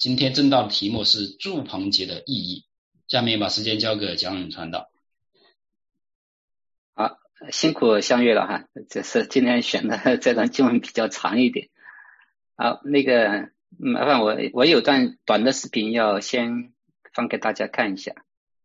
今天正道的题目是住棚节的意义。下面把时间交给讲人传道。 好，辛苦相约了哈，这是今天选的这段经文比较长一点。好，麻烦我有段短的视频要先放给大家看一下。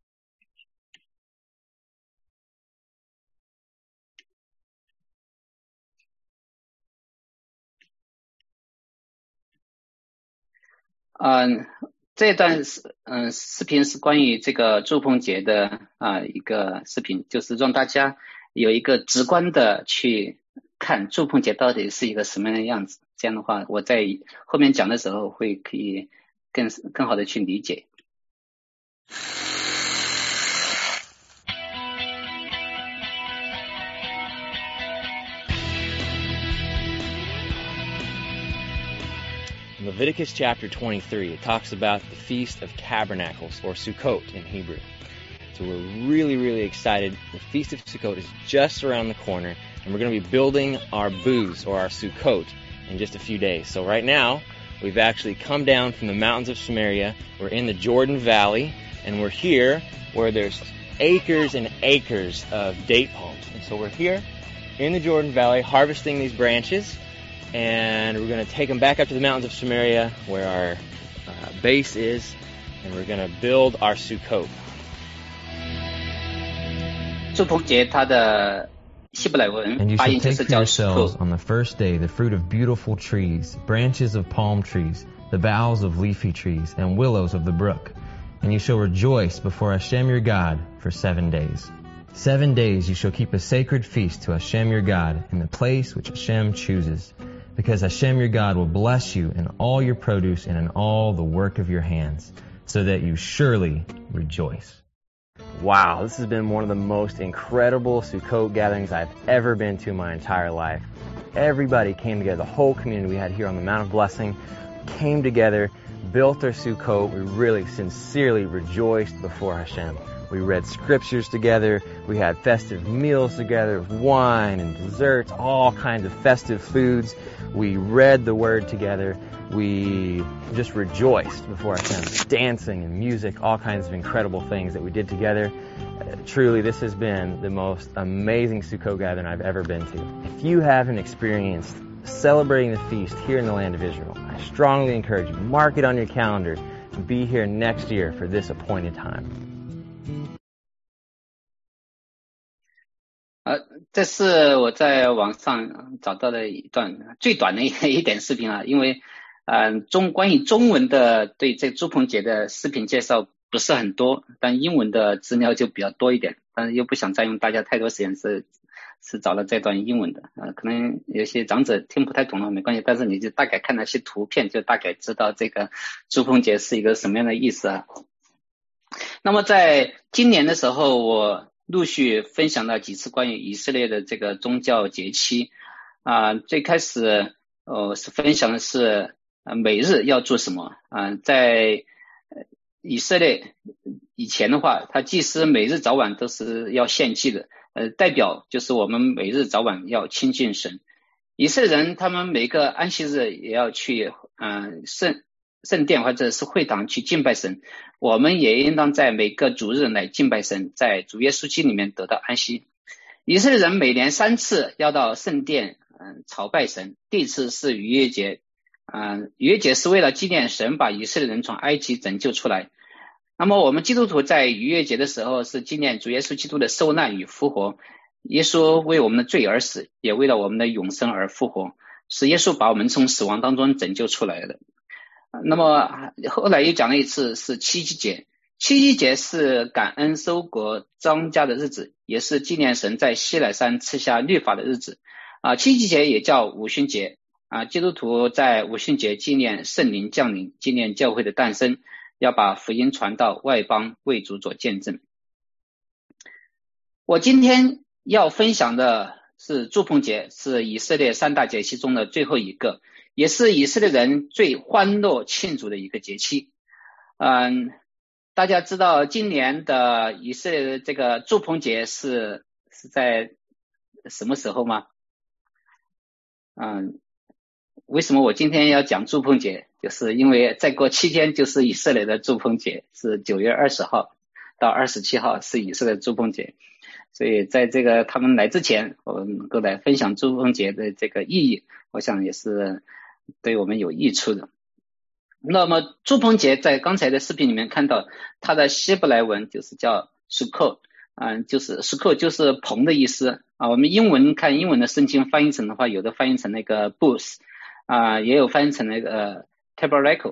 这段视频是关于这个住棚节的一个视频，就是让大家有一个直观的去看住棚节到底是一个什么样的样子。这样的话，我在后面讲的时候可以更好的去理解。 In Leviticus chapter 23, it talks about the Feast of Tabernacles, or Sukkot in Hebrew. So we're really excited. The Feast of Sukkot is just around the corner, and we're going to be building our booths, or our Sukkot, in just a few days. So right now, we've actually come down from the mountains of Samaria. We're in the Jordan Valley, and we're here where there's acres and acres of date palms. And so we're here in the Jordan Valley harvesting these branches, and we're going to take them back up to the mountains of Samaria where our base is, and we're going to build our Sukkot. 住棚节它的希伯来文发音就是叫 Sukkot. On the first day, the fruit of beautiful trees, branches of palm trees, the boughs of leafy trees, and willows of the brook. And you shall rejoice before Hashem your God for 7 days. 7 days you shall keep a sacred feast to Hashem your God in the place which Hashem chooses. Because Hashem your God will bless you in all your produce and in all the work of your hands, so that you surely rejoice. Wow, this has been one of the most incredible Sukkot gatherings I've ever been to my entire life. Everybody came together, the whole community we had here on the Mount of Blessing came together, built their Sukkot. We really sincerely rejoiced before Hashem. We read scriptures together, we had festive meals together, wine and desserts, all kinds of festive foods. We read the word together. We just rejoiced before Hashem, dancing and music, all kinds of incredible things that we did together. Truly, this has been the most amazing Sukkot gathering I've ever been to. If you haven't experienced celebrating the feast here in the land of Israel, I strongly encourage you, mark it on your calendar and be here next year for this appointed time. 这是我在网上找到的一段最短的一点视频因为关于中文的对这个住棚节的视频介绍不是很多，但英文的资料就比较多一点，但是又不想占用大家太多时间，是找了这段英文的可能有些长者听不太懂了没关系，但是你就大概看那些图片就大概知道这个住棚节是一个什么样的意思那么在今年的时候，我陆续分享了几次关于以色列的这个宗教节期最开始是分享的是每日要做什么在以色列以前的话，他祭司每日早晚都是要献祭的代表就是我们每日早晚要亲近神。以色列人他们每个安息日也要去圣殿或者是会堂去敬拜神，我们也应当在每个主日来敬拜神，在主耶稣基督里面得到安息。以色列人每年3次要到圣殿朝拜神，第一次是逾越节逾越节是为了纪念神把以色列人从埃及拯救出来。那么我们基督徒在逾越节的时候是纪念主耶稣基督的受难与复活，耶稣为我们的罪而死，也为了我们的永生而复活，是耶稣把我们从死亡当中拯救出来的。那么后来又讲了一次是七夕节，七夕节是感恩收割庄稼的日子，也是纪念神在西乃山赐下律法的日子七夕节也叫五旬节基督徒在五旬节纪念圣灵降临，纪念教会的诞生，要把福音传到外邦，为主做见证。我今天要分享的是住棚节，是以色列3大节期中的最后一个，也是以色列人最欢乐庆祝的一个节期大家知道今年的以色列的这个住棚节是在什么时候吗为什么我今天要讲住棚节就是因为再过7天就是以色列的祝棚节，是9月20号到27号是以色列祝棚节，所以在这个他们来之前，我们能够来分享祝棚节的这个意义，我想也是对我们有益处的。那么祝棚节在刚才的视频里面看到，它的希伯来文就是叫 Sukkot，就是 Sukkot 就是棚的意思啊。我们看英文的圣经翻译成的话，有的翻译成那个 booth 也有翻译成那个 tabernacle。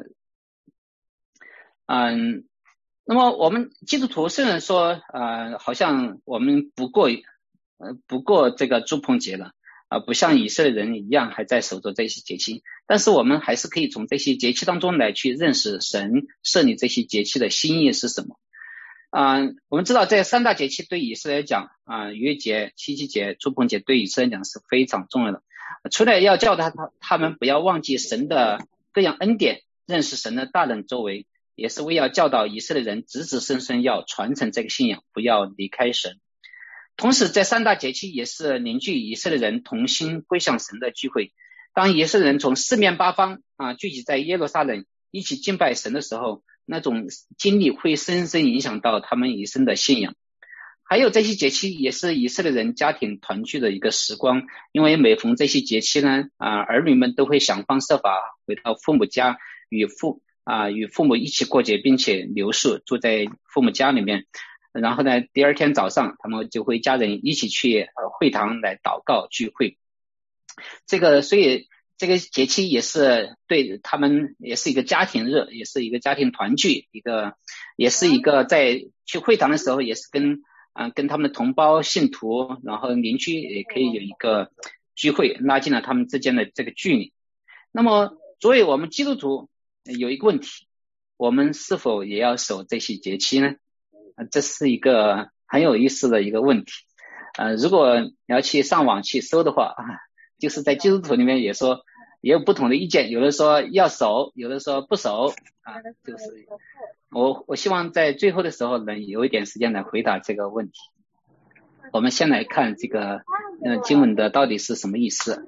那么我们基督徒虽然说好像我们不过这个祝棚节了不像以色列人一样还在守着这些节期，但是我们还是可以从这些节期当中来去认识神设立这些节期的心意是什么。我们知道这3大节期对以色列来讲逾越节、七夕节、祝棚节对以色列来讲是非常重要的。除了要教导他们不要忘记神的各样恩典，认识神的大能作为，也是为要教导以色列人子子孙孙要传承这个信仰，不要离开神。同时这3大节期也是凝聚以色列人同心归向神的聚会。当以色列人从四面八方聚集在耶路撒冷一起敬拜神的时候，那种经历会深深影响到他们一生的信仰。还有这些节期也是以色列人家庭团聚的一个时光，因为每逢这些节期呢儿女们都会想方设法回到父母家，与父母一起过节，并且留宿住在父母家里面。然后呢，第二天早上他们就会家人一起去会堂来祷告聚会。所以这个节期也是对他们也是一个家庭日，也是一个家庭团聚，也是一个在去会堂的时候也是跟他们的同胞信徒然后邻居也可以有一个聚会，拉近了他们之间的这个距离。那么作为我们基督徒有一个问题，我们是否也要守这些节期呢？这是一个很有意思的一个问题。如果你要去上网去搜的话就是在基督徒里面也有不同的意见，有的说要守，有的说不守就是我希望在最后的时候能有一点时间来回答这个问题。我们先来看这个经文的到底是什么意思。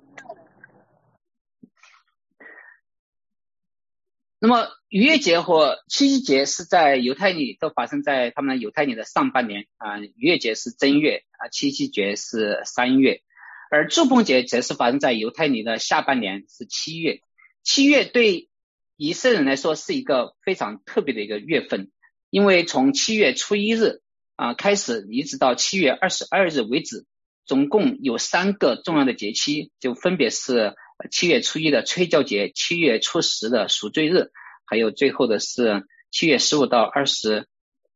那么逾越节或七夕节是在犹太历都发生在他们犹太历的上半年逾越节是正月七夕节是3月，而祝棚节则是发生在犹太历的下半年是7月。7月对以色列人来说是一个非常特别的一个月份，因为从7月初1日开始一直到7月22日为止，总共有3个重要的节期，就分别是7月初1的吹角节、7月初10的赎罪日，还有最后的是7月15到22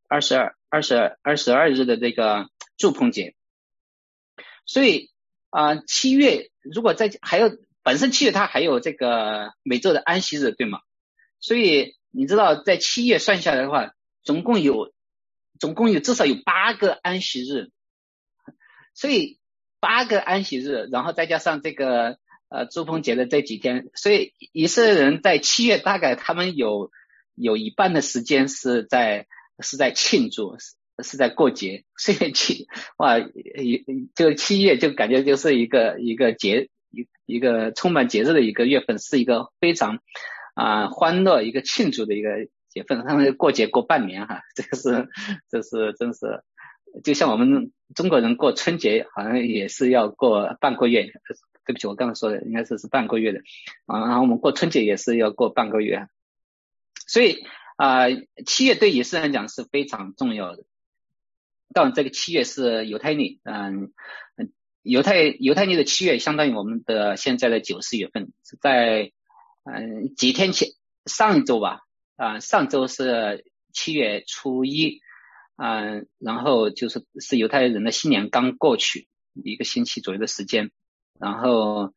日的这个祝棚节。所以7月如果还有本身7月它还有这个每周的安息日，对吗？所以你知道在7月算下来的话，总共有至少有8个安息日。所以8个安息日，然后再加上这个祝棚节的这几天，所以以色列人在7月大概他们有一半的时间是在庆祝，是在过节。所以就7月就感觉就是一个充满节日的一个月份，是一个非常欢乐一个庆祝的一个节份。他们过节过半年这是真是就像我们中国人过春节好像也是要过半个月，对不起我刚才说的应该是半个月的然后我们过春节也是要过半个月。所以7月对以色列人讲是非常重要的。当然这个7月是犹太历犹太历的7月相当于我们的现在的9、10月份，是在几天前上周吧上周是7月初1然后是犹太人的新年刚过去1个星期左右的时间，然后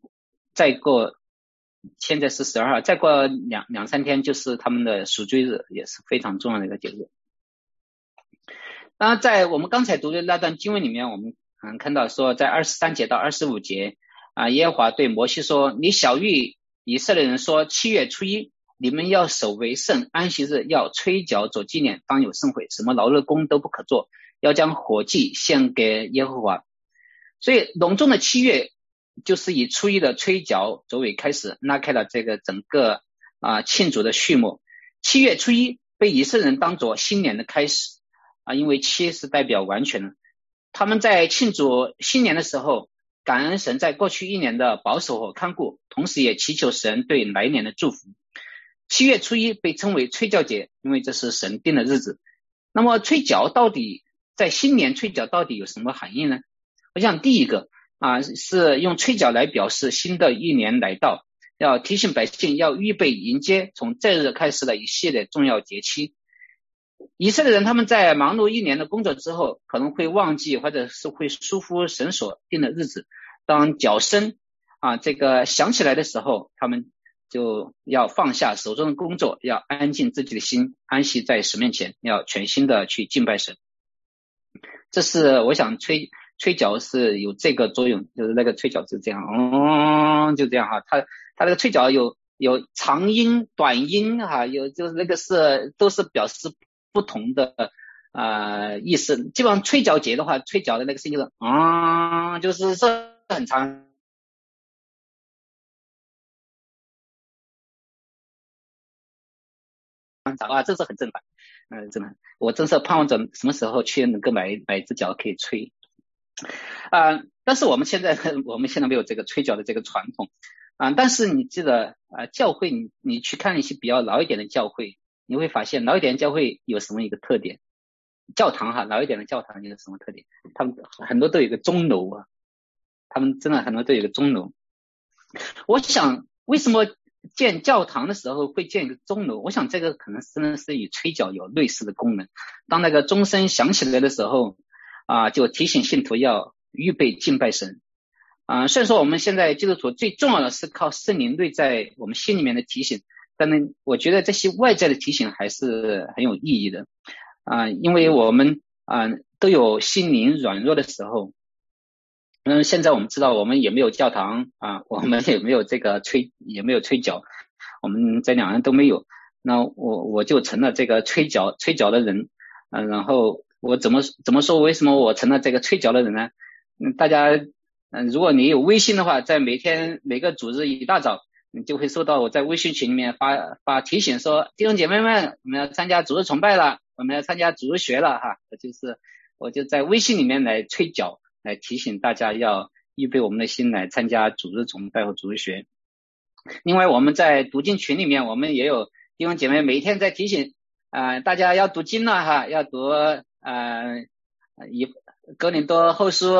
现在是12号，再过两三天就是他们的赎罪日，也是非常重要的一个节日。当然在我们刚才读的那段经文里面，我们看到说在23节到25节耶和华对摩西说，你晓谕以色列人说7月初1你们要守为圣，安息日要吹角做纪念，当有盛会，什么劳碌工都不可做，要将火祭献给耶和华。所以隆重的7月就是以初一的吹角作为开始，拉开了这个整个庆祝的序幕。7月初一被以色列人当作新年的开始因为7是代表完全了。他们在庆祝新年的时候，感恩神在过去一年的保守和看顾，同时也祈求神对来年的祝福。7月初一被称为吹角节，因为这是神定的日子。那么吹角到底在新年吹角到底有什么含义呢？我想第一个是用吹角来表示新的一年来到，要提醒百姓要预备迎接从这日开始的一系列重要节期。以色列人他们在忙碌一年的工作之后，可能会忘记或者是会疏忽神所定的日子。当角声这个响起来的时候，他们就要放下手中的工作，要安静自己的心，安息在神面前，要全心的去敬拜神。这是我想吹角是有这个作用，就是那个吹角是这样就这样它那个吹角有长音短音有就是那个都是表示不同的意思。基本上吹角节的话，吹角的那个声音就是是很长这是很正常真的，我真是盼望着什么时候去能够买一只角可以吹但是我们现在没有这个吹角的这个传统但是你记得教会你去看一些比较老一点的教会，你会发现老一点的教会有什么一个特点，教堂老一点的教堂有什么特点，他们很多都有一个钟楼他们真的很多都有一个钟楼。我想为什么建教堂的时候会建一个钟楼，我想这个可能真的是与吹角有类似的功能。当那个钟声响起来的时候就提醒信徒要预备敬拜神虽然说我们现在基督徒最重要的是靠圣灵内在我们心里面的提醒，但是我觉得这些外在的提醒还是很有意义的因为我们都有心灵软弱的时候。现在我们知道我们也没有教堂我们也没有也没有吹角，我们这两样都没有。那我就成了这个吹角的人然后我怎么说为什么我成了这个吹角的人呢？大家如果你有微信的话，在每个主日一大早，你就会收到我在微信群里面发提醒说，弟兄姐妹们，我们要参加主日崇拜了，我们要参加主日学了我就在微信里面来吹角，来提醒大家要预备我们的心来参加主日崇拜和主日学。另外我们在读经群里面，我们也有弟兄姐妹每天在提醒大家要读经了要读哥林多后书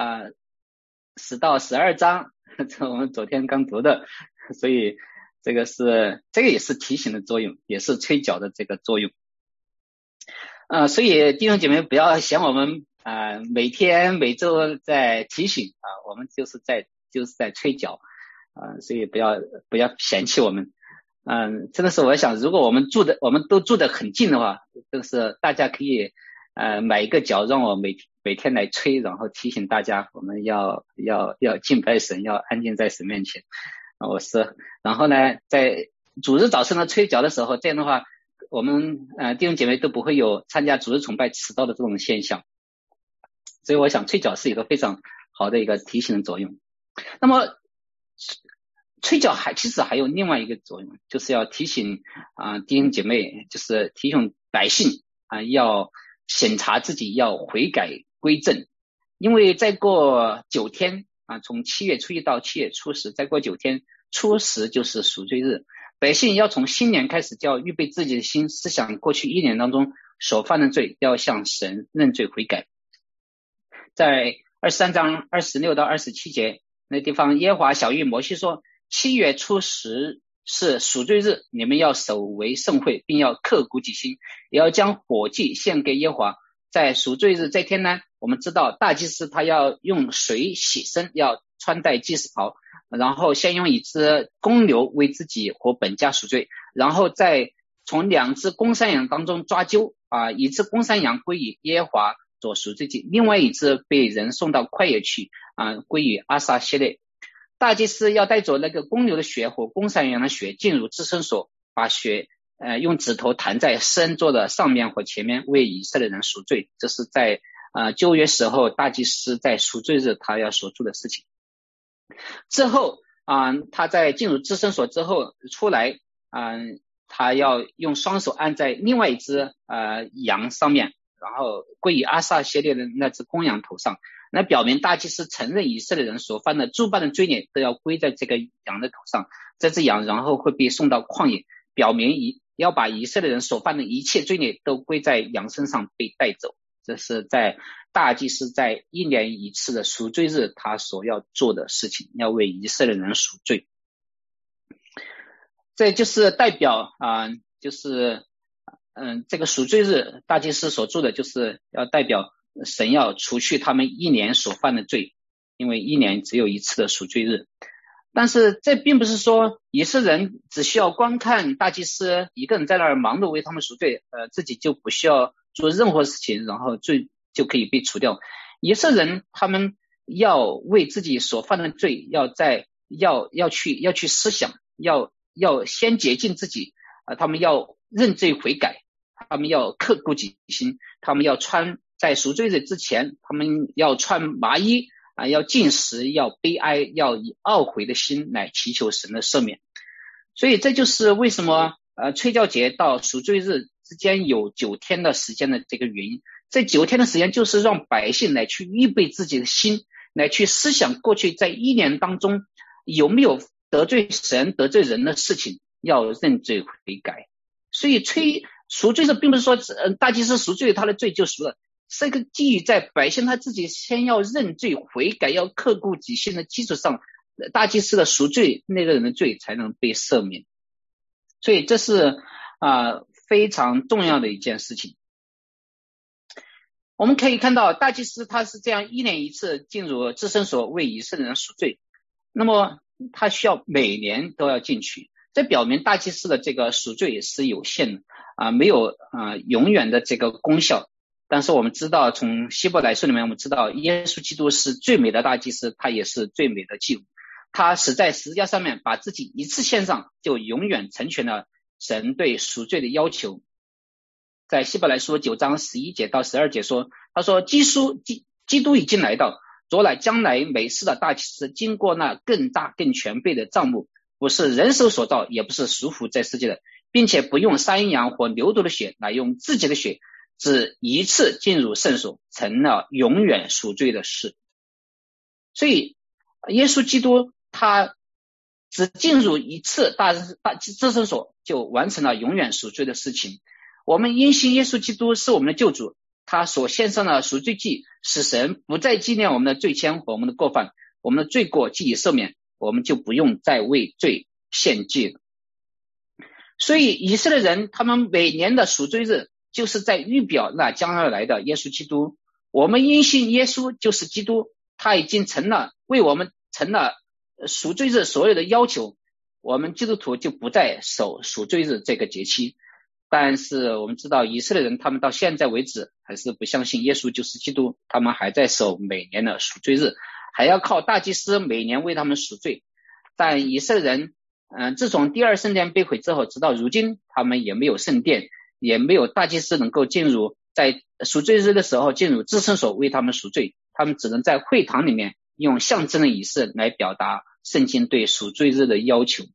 10到12章，这我们昨天刚读的，所以这个也是提醒的作用，也是吹角的这个作用所以弟兄姐妹不要嫌我们每天每周在提醒我们就是在吹角所以不要嫌弃我们真的是我想如果我们都住得很近的话，就是大家可以买一个角让我每天来吹，然后提醒大家我们要敬拜神，要安静在神面前然后呢在主日早上的吹角的时候，这样的话我们弟兄姐妹都不会有参加主日崇拜迟到的这种现象。所以我想吹角是一个非常好的一个提醒的作用。那么吹角其实还有另外一个作用，就是要提醒弟兄姐妹，就是提醒百姓要审查自己，要悔改归正。因为再过9天从7月初1到7月初10，再过9天，初10就是赎罪日，百姓要从新年开始就要预备自己的心，思想过去一年当中所犯的罪，要向神认罪悔改。在23章26到27节那地方，耶和华晓谕摩西说，7月初10是赎罪日，你们要守为圣会，并要刻骨己心，也要将火祭献给耶和华。在赎罪日这天呢，我们知道大祭司他要用水洗身，要穿戴祭司袍，然后先用一只公牛为自己和本家赎罪，然后再从2只公山羊当中抓阄一只公山羊归于耶和华做赎罪祭，另外一只被人送到旷野去归于阿撒谢列。大祭司要带着那个公牛的血和公山羊的血进入至圣所，把血用指头弹在施恩座的上面和前面，为以色列人赎罪。这是在旧约时候大祭司在赎罪日他要所做的事情。 之后他在进入至圣所之后出来他要用双手按在另外一只羊上面，然后归于阿撒系列的那只公羊头上，那表明大祭司承认以色列人所犯的诸般的罪孽都要归在这个羊的头上，这只羊然后会被送到旷野，表明要把以色列人所犯的一切罪孽都归在羊身上被带走。这是在大祭司在1年1次的赎罪日他所要做的事情，要为以色列人赎罪。这就是代表就是这个赎罪日大祭司所做的，就是要代表神要除去他们1年所犯的罪，因为1年只有1次的赎罪日。但是这并不是说以色列人只需要观看大祭司一个人在那儿忙碌为他们赎罪，自己就不需要做任何事情，然后罪就可以被除掉。以色列人他们要为自己所犯的罪要去思想，要先洁净自己他们要认罪悔改，他们要刻骨己心，他们要在赎罪日之前他们要穿麻衣要禁食，要悲哀，要以懊悔的心来祈求神的赦免。所以这就是为什么吹角节到赎罪日之间有9天的时间的这个原因。这9天的时间就是让百姓来去预备自己的心，来去思想过去在1年当中有没有得罪神得罪人的事情，要认罪悔改。所以赎罪日并不是说大祭司赎罪他的罪就赎了，是一个基于在百姓他自己先要认罪悔改，要刻骨己心的基础上，大祭司的赎罪那个人的罪才能被赦免。所以这是非常重要的一件事情。我们可以看到大祭司他是这样1年1次进入至圣所为以色列人赎罪，那么他需要每年都要进去，这表明大祭司的这个赎罪是有限的没有永远的这个功效。但是我们知道从希伯来书里面我们知道耶稣基督是最美的大祭司，他也是最美的祭物，他死在十字架上面把自己一次献上，就永远成全了神对赎罪的要求。在希伯来书9章11节到12节说，他说基督已经来到，做了将来美事的大祭司，经过那更大更全备的帐幕，不是人手所造，也不是属乎在世界的，并且不用山羊或牛犊的血，乃用自己的血只一次进入圣所，成了永远赎罪的事。所以耶稣基督他只进入一次至圣所，就完成了永远赎罪的事情。我们因信耶稣基督是我们的救主，他所献上的赎罪祭使神不再纪念我们的罪愆和我们的过犯，我们的罪过既已赦免，我们就不用再为罪献祭了。所以以色列人他们每年的赎罪日就是在预表那将要来的耶稣基督。我们因信耶稣就是基督，他已经为我们成了赎罪日所有的要求，我们基督徒就不再守赎罪日这个节期。但是我们知道以色列人他们到现在为止还是不相信耶稣就是基督，他们还在守每年的赎罪日，还要靠大祭司每年为他们赎罪。但以色列人自从第二圣殿被毁之后，直到如今他们也没有圣殿，也没有大祭司能够进入在赎罪日的时候进入至圣所为他们赎罪，他们只能在会堂里面用象征的仪式来表达圣经对赎罪日的要求。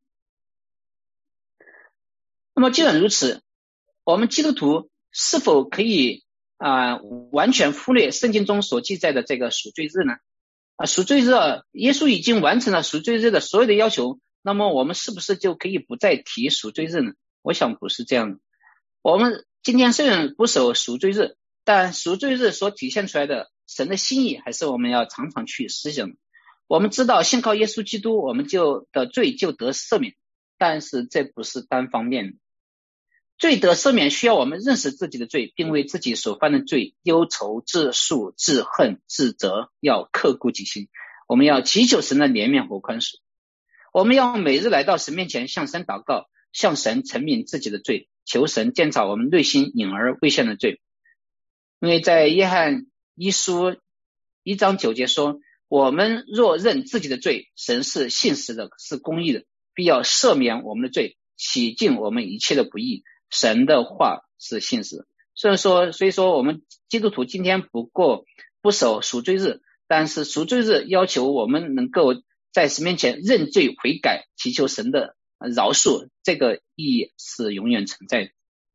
那么既然如此，我们基督徒是否可以完全忽略圣经中所记载的这个赎罪日呢？赎罪日耶稣已经完成了赎罪日的所有的要求，那么我们是不是就可以不再提赎罪日呢？我想不是这样的。我们今天虽然不守赎罪日，但赎罪日所体现出来的神的心意还是我们要常常去思想的。我们知道信靠耶稣基督我们的罪就得赦免，但是这不是单方面的。罪得赦免需要我们认识自己的罪，并为自己所犯的罪忧愁自诉自恨自责，要刻骨己心。我们要祈求神的怜悯和宽恕，我们要每日来到神面前向神祷告，向神陈明自己的罪，求神鉴察我们内心隐而未现的罪。因为在约翰一书1章9节说，我们若认自己的罪，神是信实的是公义的，必要赦免我们的罪，洗净我们一切的不义。神的话是信实。所以说我们基督徒今天不守赎罪日，但是赎罪日要求我们能够在神面前认罪悔改，祈求神的饶恕，这个意义是永远存在的。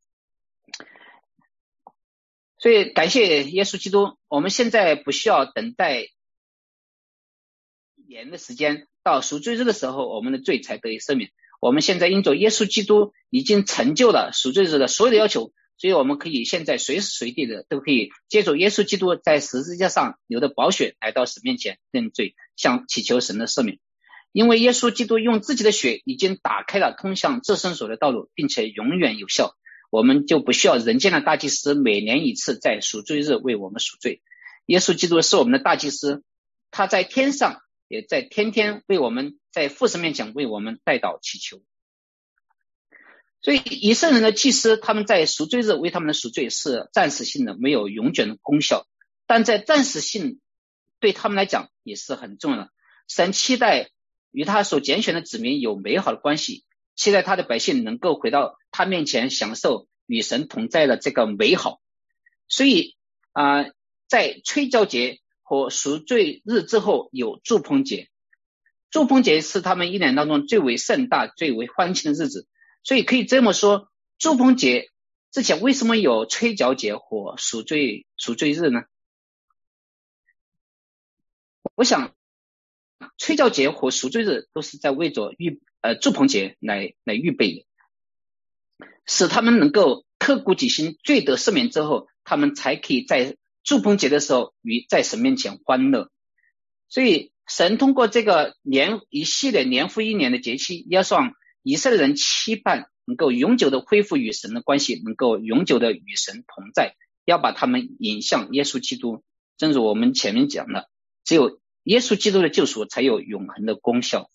所以感谢耶稣基督，我们现在不需要等待1年的时间，到赎罪日的时候我们的罪才得以赦免。我们现在因着耶稣基督已经成就了赎罪日的所有的要求，所以我们可以现在随时随地的都可以借助耶稣基督在十字架上流的宝血来到神面前认罪，向祈求神的赦免。因为耶稣基督用自己的血已经打开了通向至圣所的道路，并且永远有效，我们就不需要人间的大祭司每年一次在赎罪日为我们赎罪。耶稣基督是我们的大祭司，他在天上也在天天为我们在父神面前为我们代祷祈求。所以以色列人的祭司他们在赎罪日为他们的赎罪是暂时性的，没有永久的功效，但在暂时性对他们来讲也是很重要的。神期待与他所拣选的子民有美好的关系，期待他的百姓能够回到他面前享受与神同在的这个美好。所以在吹角节和赎罪日之后有祝棚节，祝棚节是他们一年当中最为盛大最为欢庆的日子。所以可以这么说，祝棚节之前为什么有吹角节和赎罪日呢？我想吹角节和赎罪日都是在为着祝棚节来预备的，使他们能够刻骨己心，罪得赦免之后，他们才可以在祝棚节的时候在神面前欢乐。所以神通过这个一系列年复一年的节期，要让以色列人期盼能够永久的恢复与神的关系，能够永久的与神同在，要把他们引向耶稣基督。正如我们前面讲的，只有耶稣基督的救赎才有永恒的功效。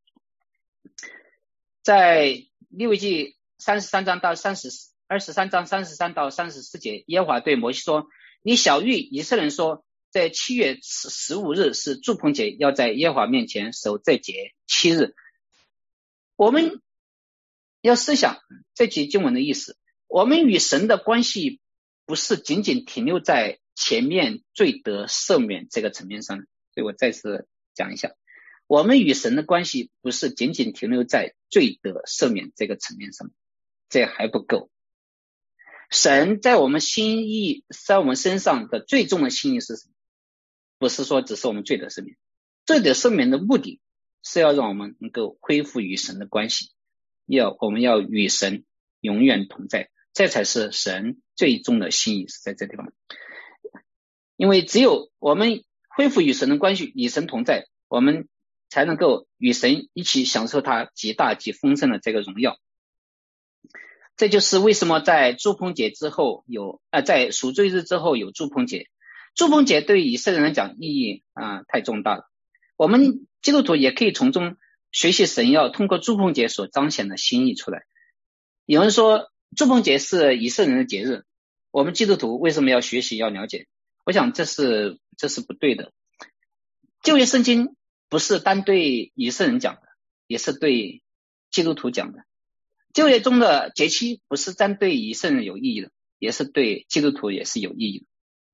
在利未记23章到23章33到34节，耶和华对摩西说，你晓谕以色列人说，在7月15日是祝棚节，要在耶和华面前守这节7日。我们要思想这节经文的意思，我们与神的关系不是仅仅停留在前面罪得赦免这个层面上，所以我再次讲一下，我们与神的关系不是仅仅停留在罪得赦免这个层面上，这还不够。神在我们在我们身上的最重的心意是什么？不是说只是我们罪得赦免，罪得赦免的目的是要让我们能够恢复与神的关系，我们要与神永远同在，这才是神最终的心意，是在这地方。因为只有我们恢复与神的关系，与神同在，我们才能够与神一起享受他极大极丰盛的这个荣耀。这就是为什么在祝棚节之后在赎罪日之后有祝棚节。祝棚节对以色列人来讲意义太重大了，我们基督徒也可以从中学习神要通过祝棚节所彰显的心意出来。有人说祝棚节是以色列人的节日，我们基督徒为什么要学习要了解？我想这是不对的。旧约圣经不是单对以色列人讲的，也是对基督徒讲的。旧约中的节期不是单对以色列人有意义的，也是对基督徒也是有意义的。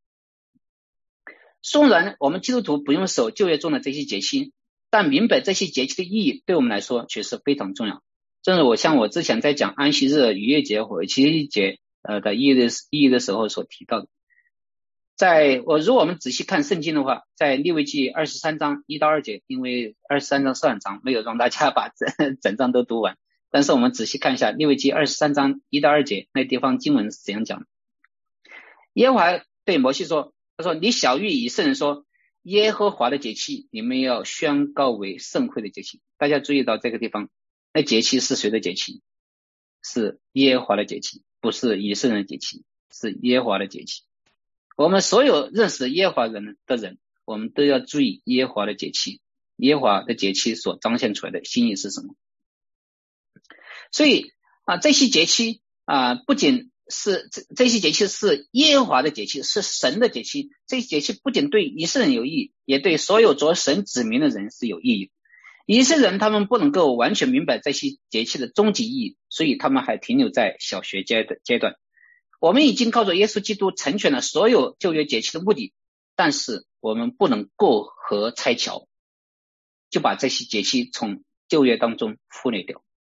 虽然我们基督徒不用守旧约中的这些节期，但明白这些节期的意义对我们来说却是非常重要。正如我之前在讲安息日、逾越节和七夕节的意义的时候所提到的。如果我们仔细看圣经的话，在利未记23章1到2节，因为23章是很长，没有让大家把整章都读完，但是我们仔细看一下利未记23章1到2节，那地方经文是怎样讲的。耶和华对摩西说，他说，你晓谕以色列人说，耶和华的节期你们要宣告为圣会的节期。大家注意到这个地方，那节期是谁的节期？是耶和华的节期，不是以色列人的节期，是耶和华的节期。我们所有认识耶和华的人，我们都要注意耶和华的节期，耶和华的节期所彰显出来的心意是什么。所以这些节期不仅是这些节期是耶和华的节期，是神的节期。这些节期不仅对以色列人有意义，也对所有着神子民的人是有意义的。以色列人他们不能够完全明白这些节期的终极意义，所以他们还停留在小学阶段。我们已经靠着耶稣基督成全了所有旧约节期的目的，但是我们不能过河拆桥。 就把这些节期从旧约当中忽略掉。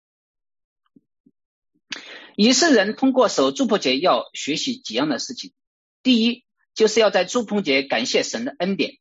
以色列人通过守住棚节要学习几样的事情。第一，就是要在住棚节感谢神的恩典，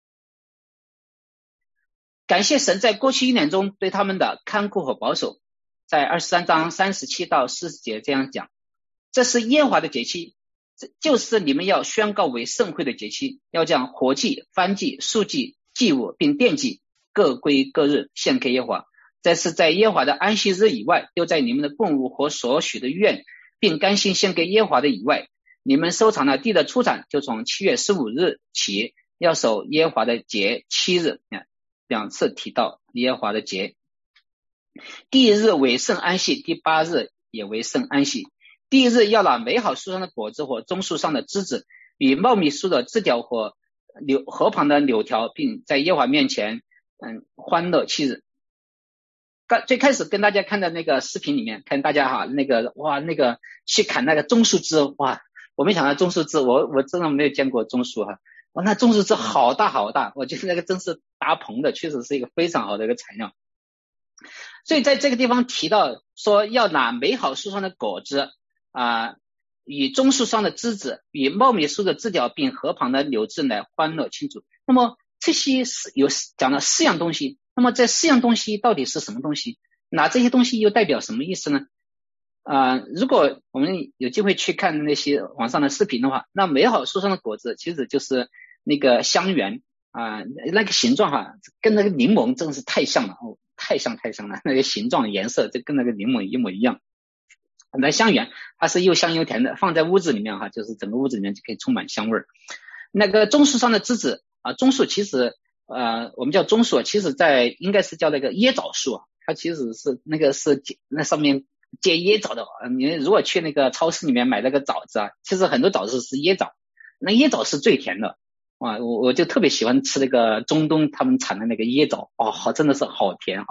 感谢神在过去1年中对他们的看顾和保守。在23章37到40节这样讲，这是耶和华的节期，这就是你们要宣告为圣会的节期，要将火祭、燔祭、素祭、祭物并奠祭各归各日献给耶和华。这是在耶和华的安息日以外，又在你们的供物和所许的愿并甘心献给耶和华的以外，你们收藏了地的出产，就从7月15日起要守耶和华的节7日。2次提到耶和华的节，第1日为圣安息，第8日也为圣安息。第1日要拿美好树上的果子和棕树上的枝子，与茂密树的枝条和河旁的柳条，并在耶和华面前欢乐7日。最开始跟大家看的那个视频里面，看大家那个去砍那个棕树枝，我没想到棕树枝，我真的没有见过棕树那棕树枝好大好大，我觉得那个真是搭棚的，确实是一个非常好的一个材料。所以在这个地方提到说要拿美好树上的果子与棕树上的枝子，与茂密树的枝条，并河旁的柳枝来欢乐庆祝。那么这些有讲了4样东西，那么这4样东西到底是什么东西？那这些东西又代表什么意思呢？如果我们有机会去看那些网上的视频的话，那美好树上的果子其实就是那个香橼那个形状跟那个柠檬真是太像了太像了，那个形状颜色就跟那个柠檬一模一样。那香橼它是又香又甜的，放在屋子里面就是整个屋子里面就可以充满香味。那个棕树上的枝子棕树其实我们叫棕树，其实在应该是叫那个椰枣树它其实是那上面结椰枣的。你如果去那个超市里面买那个枣子其实很多枣子是椰枣，那椰枣是最甜的我就特别喜欢吃那个中东他们产的那个椰枣真的是好甜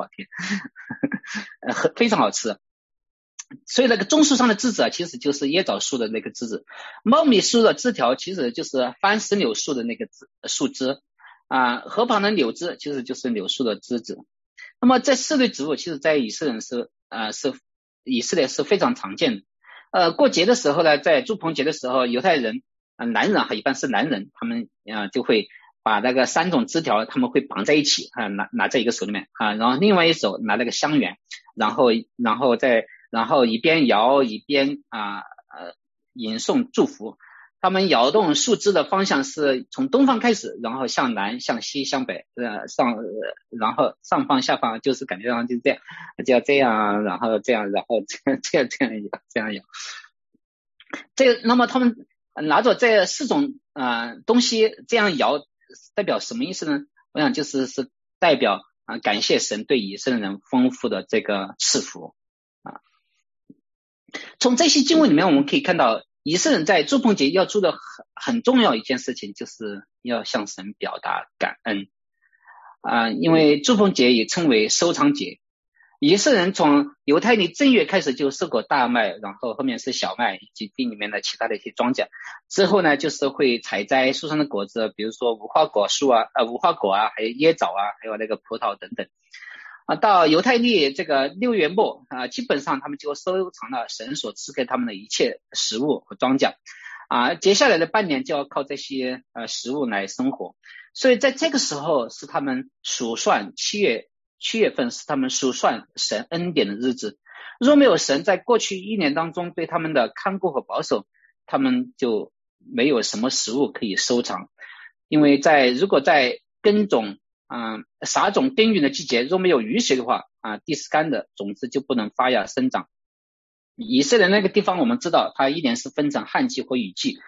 非常好吃。所以那个棕树上的枝子其实就是椰枣树的那个枝子，茂密树的枝条其实就是番石榴树的那个树枝河旁的柳枝其实就是柳树的枝子。那么这4类植物其实在以色列是非常常见的。过节的时候呢，在住棚节的时候，犹太人男人一般是男人，他们就会把那个3种枝条他们会绑在一起拿在一个手里面然后另外一手拿那个香橼，然后一边摇一边吟诵祝福。他们摇动树枝的方向是从东方开始，然后向南向西向北然后上方下方，就是感觉上就是这样，就要这样，然后这样，然后这样摇。那么他们拿着这4种东西这样摇，代表什么意思呢？我想就是代表感谢神对以色列人丰富的这个赐福从这些经文里面我们可以看到，以色列人在住棚节要做的很重要一件事情，就是要向神表达感恩因为住棚节也称为收藏节。以色列人从犹太历正月开始就收割大麦，然后后面是小麦以及地里面的其他的一些庄稼，之后呢就是会采摘树上的果子，比如说无花果树无花果还有椰枣还有那个葡萄等等到犹太历这个6月末基本上他们就收藏了神所赐给他们的一切食物和庄稼接下来的半年就要靠这些食物来生活。所以在这个时候是他们数算7月份是他们数算神恩典的日子。若没有神在过去1年当中对他们的看顾和保守，他们就没有什么食物可以收藏。因为如果在耕种撒种耕耘的季节若没有雨水的话地是干的，种子就不能发芽生长。以色列那个地方我们知道它1年是分成旱季和雨季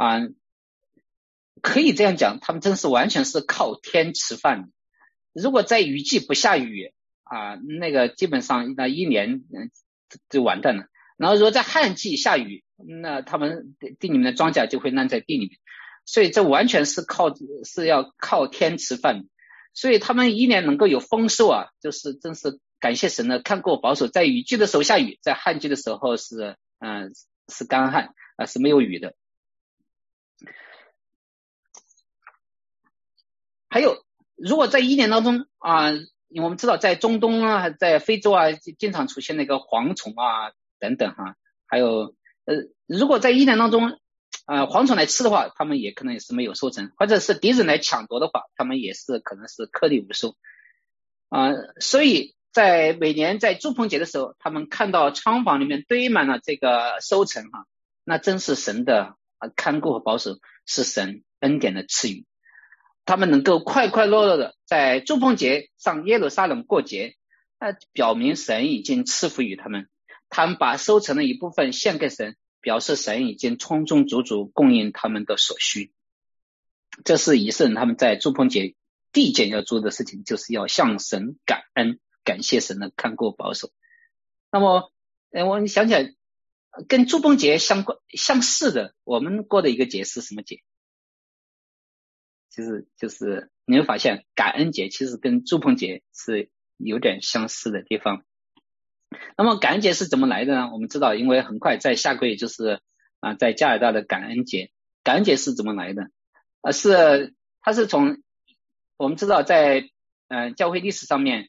可以这样讲，他们真是完全是靠天吃饭。如果在雨季不下雨那个基本上那1年就完蛋了。然后如果在旱季下雨，那他们地里面的庄稼就会烂在地里面。所以这完全是要靠天吃饭。所以他们1年能够有丰收就是真是感谢神的看顾保守，在雨季的时候下雨，在旱季的时候是干旱是没有雨的。还有如果在1年当中因为我们知道在中东啊，在非洲啊，经常出现那个蝗虫啊等等哈，还有如果在一年当中蝗虫来吃的话，他们也可能也是没有收成，或者是敌人来抢夺的话，他们也是可能是颗粒无收所以在每年在祝棚节的时候，他们看到仓房里面堆满了这个收成那真是神的看顾和保守，是神恩典的赐予。他们能够快快乐乐的在祝棚节上耶路撒冷过节，表明神已经赐福于他们，他们把收成的一部分献给神，表示神已经充充足足供应他们的所需。这是以色列人他们在祝棚节第一件要做的事情，就是要向神感恩，感谢神的看顾保守。那么我想起来跟祝棚节相似的，我们过的一个节是什么节？就是你会发现感恩节其实跟祝棚节是有点相似的地方。那么感恩节是怎么来的呢？我们知道，因为很快在下个月就是在加拿大的感恩节。感恩节是怎么来的？它是从我们知道在教会历史上面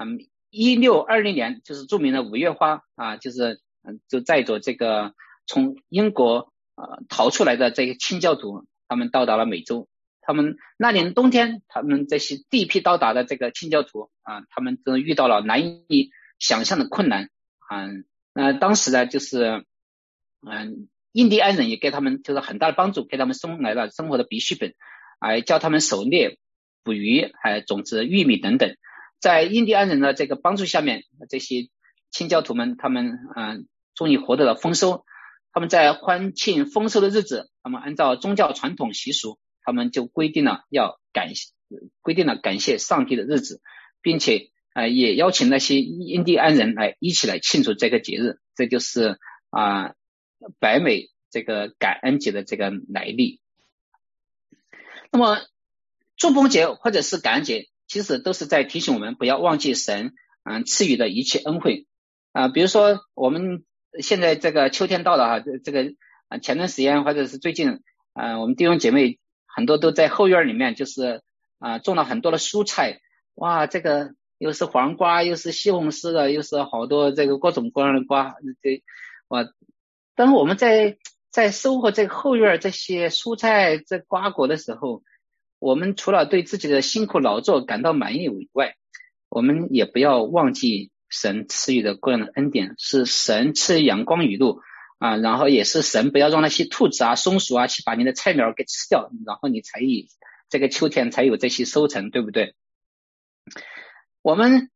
1620年就是著名的五月花就载着这个从英国逃出来的这个清教徒，他们到达了美洲。他们那年冬天，他们这些第一批到达的这个清教徒他们都遇到了难以想象的困难当时呢就是印第安人也给他们就是很大的帮助，给他们送来了生活的必需品，教他们狩猎、捕鱼，还有种植玉米等等。在印第安人的这个帮助下面，这些清教徒们他们终于获得了丰收。他们在欢庆丰收的日子，他们按照宗教传统习俗，他们就规定了感谢上帝的日子，并且也邀请那些印第安人一起来庆祝这个节日。这就是北美这个感恩节的这个来历。那么祝棚节或者是感恩节，其实都是在提醒我们不要忘记神赐予的一切恩惠比如说我们现在这个秋天到了这个前段时间或者是最近我们弟兄姐妹很多都在后院里面就是种了很多的蔬菜，哇，这个又是黄瓜，又是西红柿的，又是好多这个各种各样的瓜当我们在收获这个后院这些蔬菜这瓜果的时候，我们除了对自己的辛苦劳作感到满意以外，我们也不要忘记神赐予的各样的恩典，是神赐阳光雨露然后也是神不要让那些兔子松鼠去把你的菜苗给吃掉，然后你才这个秋天才有这些收成，对不对？我们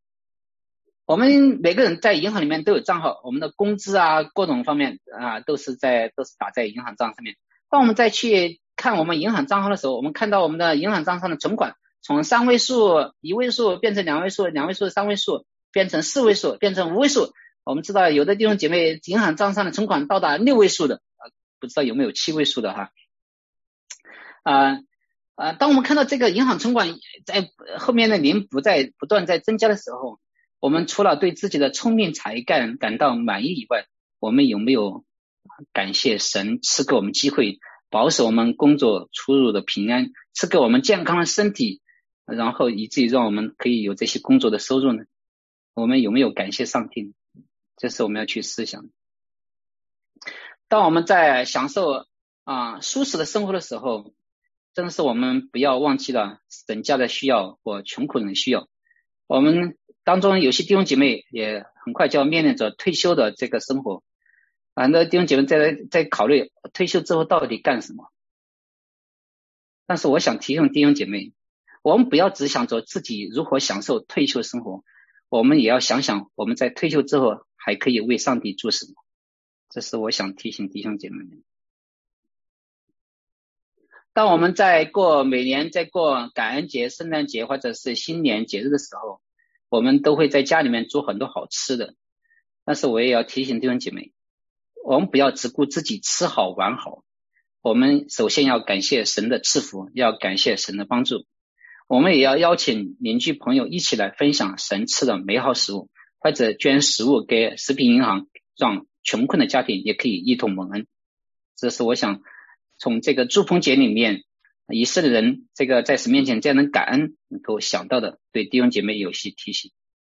每个人在银行里面都有账号，我们的工资各种方面都是打在银行账上面。当我们再去看我们银行账号的时候，我们看到我们的银行账上的存款从3位数、1位数变成2位数、2位数、3位数，变成4位数，变成5位数。我们知道有的弟兄姐妹银行账上的存款到达6位数的不知道有没有7位数的当我们看到这个银行存款在后面的零不断在增加的时候，我们除了对自己的聪明才干感到满意以外，我们有没有感谢神赐给我们机会，保守我们工作出入的平安，赐给我们健康的身体，然后以至于让我们可以有这些工作的收入呢？我们有没有感谢上帝？这是我们要去思想。当我们在享受舒适的生活的时候，真的是我们不要忘记了神家的需要或穷苦人的需要。我们当中有些弟兄姐妹也很快就要面临着退休的这个生活，很多弟兄姐妹在考虑退休之后到底干什么。但是我想提醒弟兄姐妹，我们不要只想着自己如何享受退休生活，我们也要想想我们在退休之后还可以为上帝做什么。这是我想提醒弟兄姐妹们。当我们每年在过感恩节、圣诞节或者是新年节日的时候，我们都会在家里面做很多好吃的。但是我也要提醒弟兄姐妹，我们不要只顾自己吃好玩好，我们首先要感谢神的赐福，要感谢神的帮助。我们也要邀请邻居朋友一起来分享神赐的美好食物，或者捐食物给食品银行，让穷困的家庭也可以一同蒙恩。这是我想从这个祝棚节里面以色列人这个在神面前这样的感恩能够想到的，对弟兄姐妹有些提醒。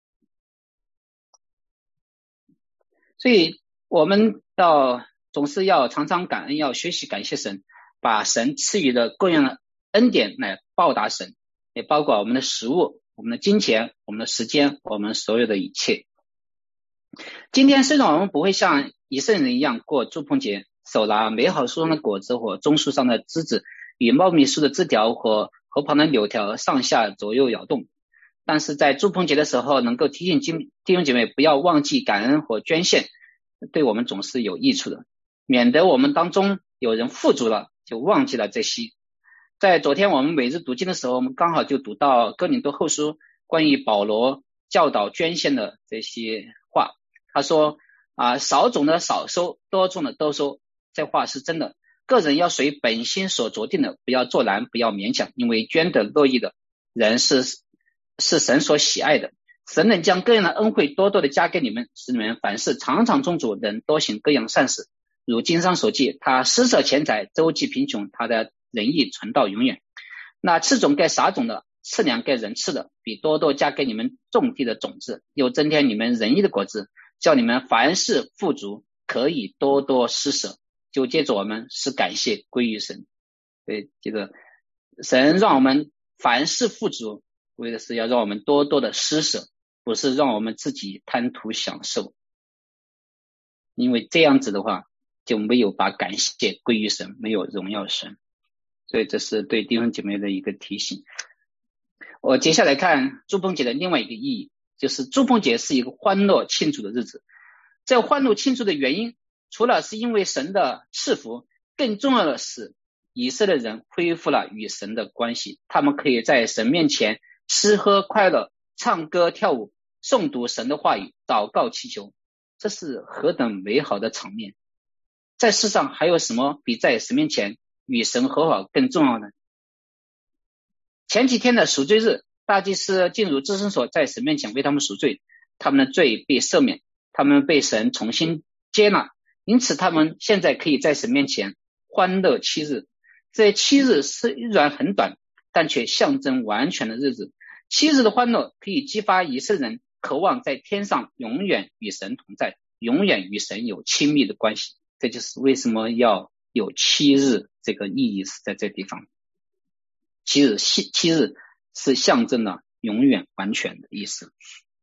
所以我们总是要常常感恩，要学习感谢神，把神赐予的各样的恩典来报答神，也包括我们的食物、我们的金钱、我们的时间、我们所有的一切。今天虽然我们不会像以色列人一样过住棚节，手拿美好树上的果子或棕树上的枝子，与茂密树的枝条和河旁的柳条上下左右摇动，但是在住棚节的时候，能够提醒弟兄姐妹不要忘记感恩和捐献，对我们总是有益处的，免得我们当中有人富足了就忘记了这些。在昨天我们每日读经的时候，我们刚好就读到哥林多后书关于保罗教导捐献的这些话。他说少种的少收，多种的多收，这话是真的。个人要随本心所酌定的，不要做难，不要勉强，因为捐得乐意的人是神所喜爱的。神能将各样的恩惠多多的加给你们，使你们凡事常常充足，能多行各样善事。如经上所记，他施舍钱财，周济贫穷，他的仁义存到永远。那赐种给撒种的，赐粮给人吃的，比多多加给你们种地的种子，又增添你们仁义的果子，叫你们凡事富足，可以多多施舍。就接着我们是感谢归于神。对，这个神让我们凡事富足，为的是要让我们多多的施舍，不是让我们自己贪图享受。因为这样子的话，就没有把感谢归于神，没有荣耀神。所以这是对弟兄姐妹的一个提醒。我接下来看住棚节的另外一个意义，就是住棚节是一个欢乐庆祝的日子。这欢乐庆祝的原因，除了是因为神的赐福，更重要的是以色列人恢复了与神的关系，他们可以在神面前吃喝快乐，唱歌跳舞，诵读神的话语，祷告祈求。这是何等美好的场面。在世上还有什么比在神面前与神和好更重要呢？前几天的赎罪日，大祭司进入至圣所，在神面前为他们赎罪，他们的罪被赦免，他们被神重新接纳，因此他们现在可以在神面前欢乐7日。这7日虽然很短，但却象征完全的日子。7日的欢乐可以激发以色列人渴望在天上永远与神同在，永远与神有亲密的关系。这就是为什么要有7日，这个意义是在这地方。7日是象征了永远完全的意思。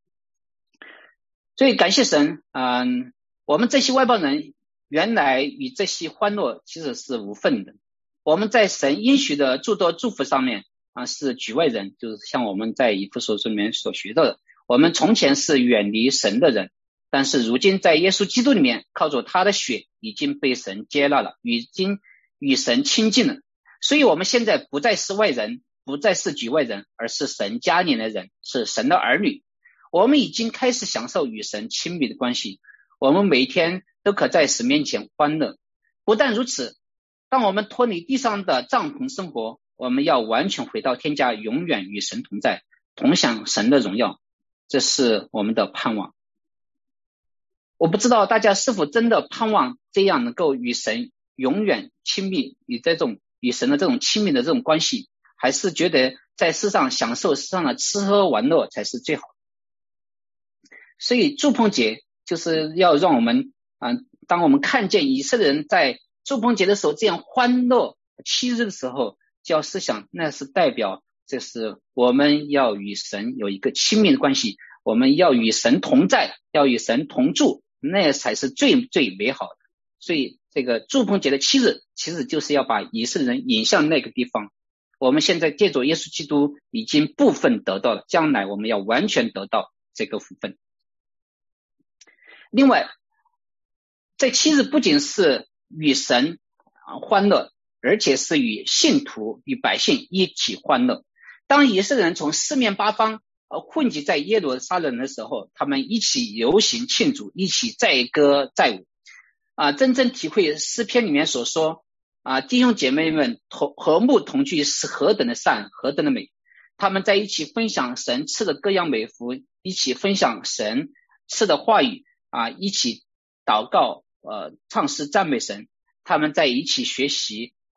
所以感谢神，我们这些外邦人原来与这些欢乐其实是无份的。我们在神应许的诸多祝福上面是局外人，就是像我们在以弗所书里面所学到的，我们从前是远离神的人，但是如今在耶稣基督里面，靠着他的血已经被神接纳了，已经与神亲近了。所以我们现在不再是外人，不再是局外人，而是神家里的人，是神的儿女。我们已经开始享受与神亲密的关系，我们每天都可在神面前欢乐。不但如此，当我们脱离地上的帐篷生活，我们要完全回到天家，永远与神同在，同享神的荣耀。这是我们的盼望。我不知道大家是否真的盼望这样能够与神永远亲密，与神的这种亲密的这种关系，还是觉得在世上享受世上的吃喝玩乐才是最好的。所以住棚节就是要让我们当我们看见以色列人在住棚节的时候这样欢乐7日的时候，就要思想那是代表这是我们要与神有一个亲密的关系，我们要与神同在，要与神同住，那才是最最美好的。所以这个住棚节的7日其实就是要把以色列人引向那个地方。我们现在借着耶稣基督已经部分得到了，将来我们要完全得到这个福分。另外，这7日不仅是与神欢乐，而且是与信徒与百姓一起欢乐。当以色列人从四面八方混集在耶路撒冷的时候，他们一起游行庆祝，一起载歌载舞真正体会诗篇里面所说弟兄姐妹们和睦同居是何等的善，何等的美。他们在一起分享神赐的各样美福，一起分享神赐的话语一起祷告唱诗赞美神。他们在一起学习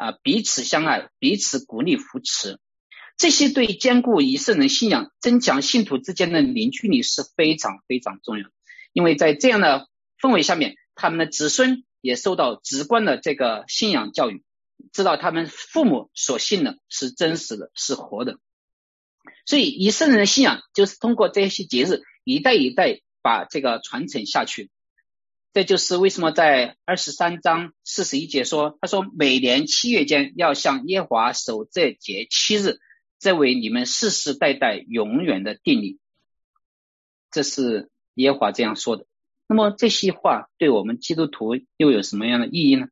彼此相爱，彼此鼓励扶持。这些对坚固以色列人信仰、增强信徒之间的凝聚力是非常非常重要的。因为在这样的氛围下面，他们的子孙也受到直观的这个信仰教育，知道他们父母所信的是真实的，是活的。所以以色列人的信仰就是通过这些节日一代一代把这个传承下去。这就是为什么在23章41节说，他说每年7月间要向耶和华守这节7日，这为你们世世代代永远的定例。这是耶和华这样说的。那么这些话对我们基督徒又有什么样的意义呢？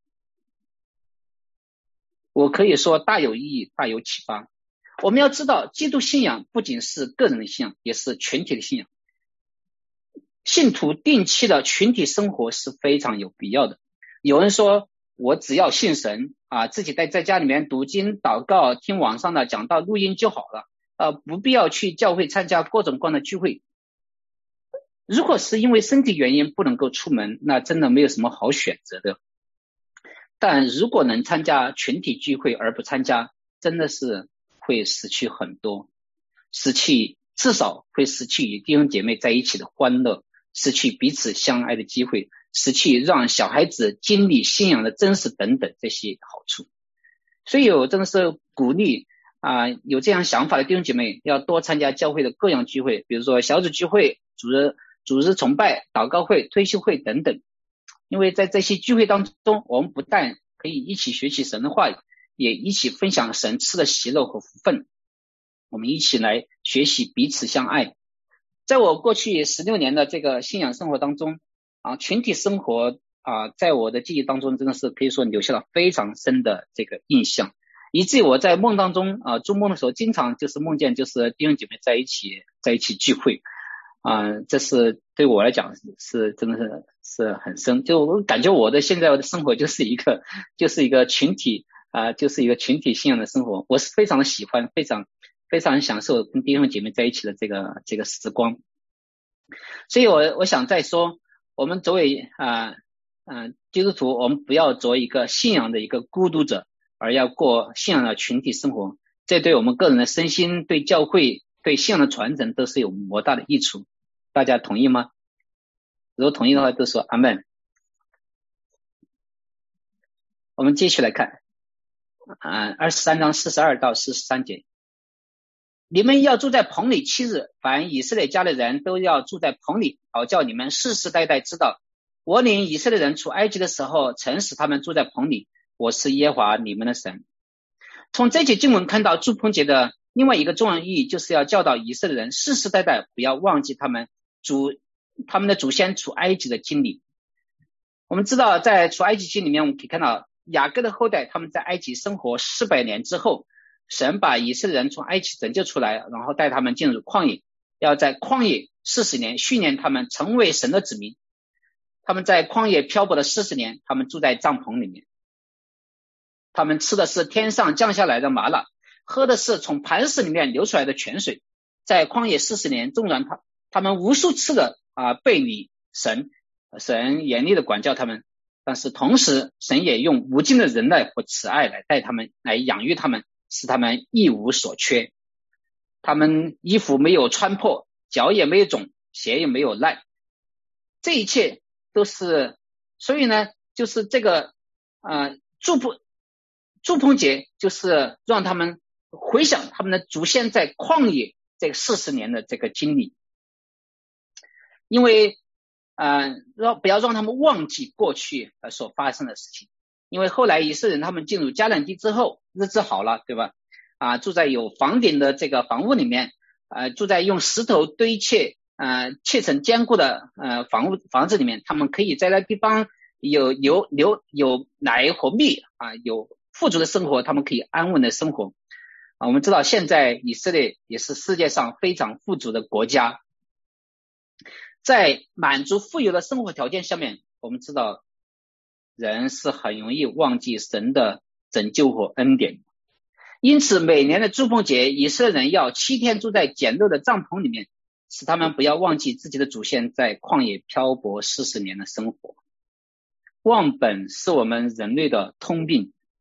我可以说大有意义，大有启发。我们要知道，基督信仰不仅是个人的信仰，也是群体的信仰。信徒定期的群体生活是非常有必要的。有人说我只要信神自己在家里面读经祷告，听网上的讲道录音就好了，不必要去教会参加各种各样的聚会。如果是因为身体原因不能够出门，那真的没有什么好选择的。但如果能参加群体聚会而不参加，真的是会失去很多，至少会失去与弟兄姐妹在一起的欢乐，失去彼此相爱的机会，失去让小孩子经历信仰的真实等等这些好处。所以我真的是鼓励有这样想法的弟兄姐妹要多参加教会的各样聚会，比如说小组聚会、主日崇拜、祷告会、退休会等等。因为在这些聚会当中，我们不但可以一起学习神的话语，也一起分享神赐的喜乐和福分，我们一起来学习彼此相爱。在我过去16年的这个信仰生活当中群体生活在我的记忆当中真的是可以说留下了非常深的这个印象，以至于我在梦当中做梦的时候经常就是梦见就是弟兄姐妹在一起聚会这是对我来讲是真的是很深，就我感觉我的现在的生活就是一个群体就是一个群体信仰的生活，我是非常的喜欢，非常享受跟弟兄姐妹在一起的这个时光。所以我想再说，我们作为基督徒，我们不要作为一个信仰的一个孤独者，而要过信仰的群体生活，这对我们个人的身心、对教会、对信仰的传承都是有莫大的益处。大家同意吗？如果同意的话都说阿们。我们继续来看23章42到43节，你们要住在棚里7日，凡以色列家的人都要住在棚里，好叫你们世世代代知道，我领以色列人出埃及的时候，曾使他们住在棚里，我是耶和华你们的神。从这节经文看到住棚节的另外一个重要意义，就是要教导以色列人世世代代不要忘记他们的祖先出埃及的经历。我们知道在出埃及记里面，我们可以看到雅各的后代他们在埃及生活400年之后，神把以色列人从埃及拯救出来，然后带他们进入旷野，要在旷野40年训练他们成为神的子民。他们在旷野漂泊的40年，他们住在帐篷里面，他们吃的是天上降下来的玛瑙，喝的是从磐石里面流出来的泉水。在旷野40年，纵然他们无数次的背离神严厉的管教他们，但是同时神也用无尽的忍耐和慈爱来带他们，来养育他们，使他们一无所缺。他们衣服没有穿破，脚也没有肿，鞋也没有烂，这一切都是，所以呢就是这个住棚节就是让他们回想他们的祖先在旷野这个40年的这个经历，因为不要让他们忘记过去所发生的事情。因为后来以色列人他们进入迦南地之后，日子好了，对吧？住在有房顶的这个房屋里面，住在用石头堆砌成坚固的房子里面，他们可以在那地方有奶和蜜有富足的生活，他们可以安稳的生活我们知道现在以色列也是世界上非常富足的国家，在满足富有的生活条件下面，我们知道人是很容易忘记神的拯救和恩典。因此每年的住棚节，以色列人要7天住在简陋的帐篷里面，使他们不要忘记自己的祖先在旷野漂泊40年的生活。忘本是我们人类的通病，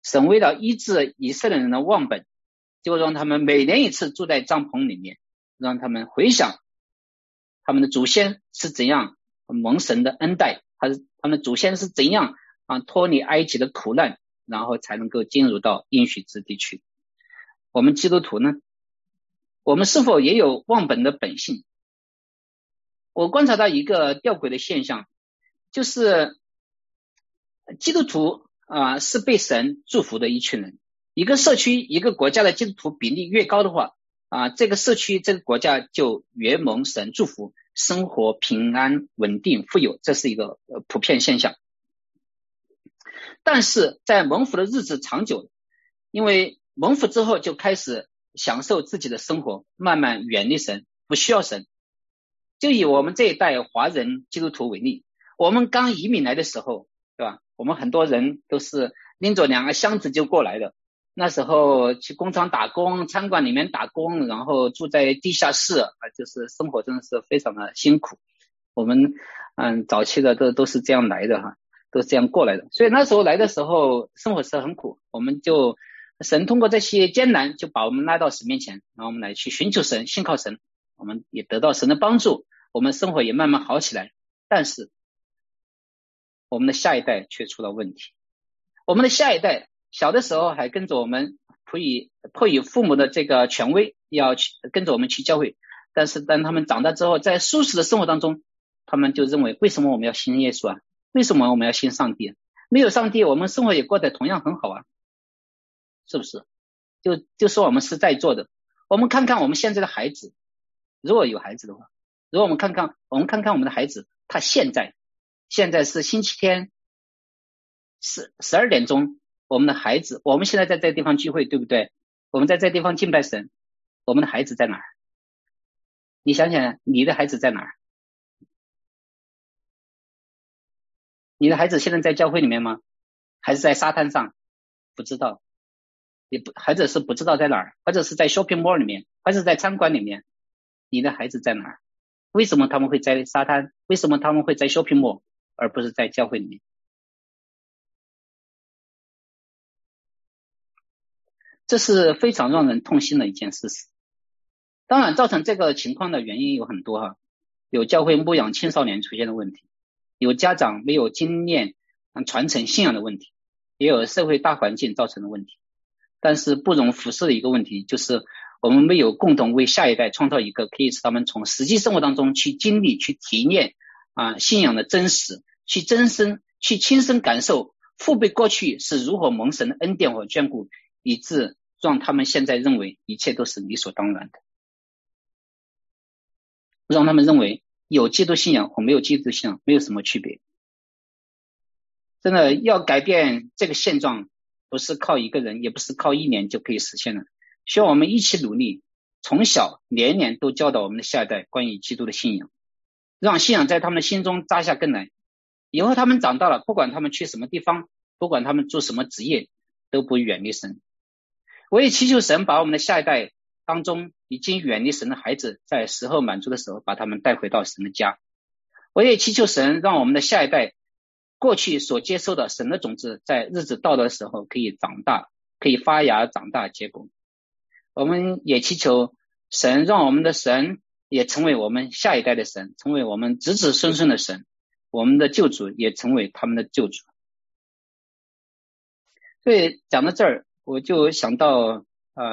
神为了医治以色列人的忘本，就让他们每年一次住在帐篷里面，让他们回想他们的祖先是怎样蒙神的恩待，他们的祖先是怎样脱离埃及的苦难，然后才能够进入到应许之地去。我们基督徒呢，我们是否也有忘本的本性？我观察到一个吊诡的现象，就是基督徒是被神祝福的一群人。一个社区一个国家的基督徒比例越高的话这个社区这个国家就越蒙神祝福，生活平安稳定富有，这是一个普遍现象。但是在蒙福的日子长久，因为蒙福之后就开始享受自己的生活，慢慢远离神，不需要神。就以我们这一代华人基督徒为例，我们刚移民来的时候，对吧？我们很多人都是拎着2个箱子就过来的，那时候去工厂打工，餐馆里面打工，然后住在地下室就是生活真的是非常的辛苦。我们早期的都是这样来的都是这样过来的。所以那时候来的时候生活是很苦，我们就神通过这些艰难就把我们拉到神面前，然后我们来去寻求神，信靠神，我们也得到神的帮助，我们生活也慢慢好起来。但是我们的下一代却出了问题。我们的下一代小的时候还跟着我们迫以父母的这个权威，要去跟着我们去教会，但是当他们长大之后，在舒适的生活当中，他们就认为为什么我们要信耶稣为什么我们要信上帝没有上帝我们生活也过得同样很好是不是？就说我们是在座的，我们看看我们现在的孩子，如果有孩子的话，如果我们看看我们的孩子，他现在是星期天12点钟，我们的孩子，我们现在在这个地方聚会，对不对？我们在这个地方敬拜神，我们的孩子在哪儿？你想想你的孩子在哪儿？你的孩子现在在教会里面吗？还是在沙滩上？不知道，孩子是不知道在哪儿，或者是在 shopping mall 里面，或者是在餐馆里面。你的孩子在哪儿？为什么他们会在沙滩？为什么他们会在 shopping mall 而不是在教会里面？这是非常让人痛心的一件事实。当然造成这个情况的原因有很多有教会牧养青少年出现的问题，有家长没有经验传承信仰的问题，也有社会大环境造成的问题。但是不容忽视的一个问题就是我们没有共同为下一代创造一个可以使他们从实际生活当中去经历去体验信仰的真实，去亲身感受父辈过去是如何蒙神的恩典和眷顾，以致让他们现在认为一切都是理所当然的，让他们认为有基督信仰和没有基督信仰没有什么区别。真的要改变这个现状，不是靠一个人，也不是靠1年就可以实现的，需要我们一起努力，从小年年都教导我们的下一代关于基督的信仰，让信仰在他们的心中扎下根来。以后他们长大了，不管他们去什么地方，不管他们做什么职业，都不远离神。我也祈求神把我们的下一代当中已经远离神的孩子，在时候满足的时候把他们带回到神的家。我也祈求神让我们的下一代过去所接受的神的种子，在日子到的时候可以长大，可以发芽长大结果。我们也祈求神让我们的神也成为我们下一代的神，成为我们子子孙孙的神，我们的救主也成为他们的救主。所以讲到这儿，我就想到